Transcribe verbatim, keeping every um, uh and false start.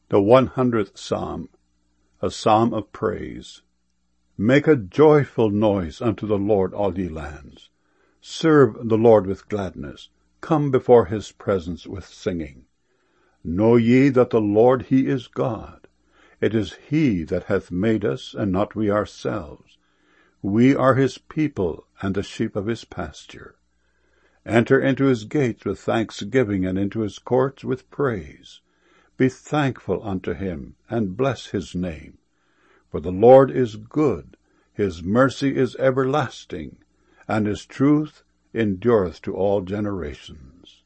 The one hundredth Psalm, a psalm of praise. Make a joyful noise unto the Lord, all ye lands. Serve the Lord with gladness. Come before his presence with singing. Know ye that the Lord, he is God. It is he that hath made us, and not we ourselves. We are his people, and the sheep of his pasture. Enter into his gates with thanksgiving, and into his courts with praise. Be thankful unto him, and bless his name. For the Lord is good, his mercy is everlasting, and his truth endureth to all generations.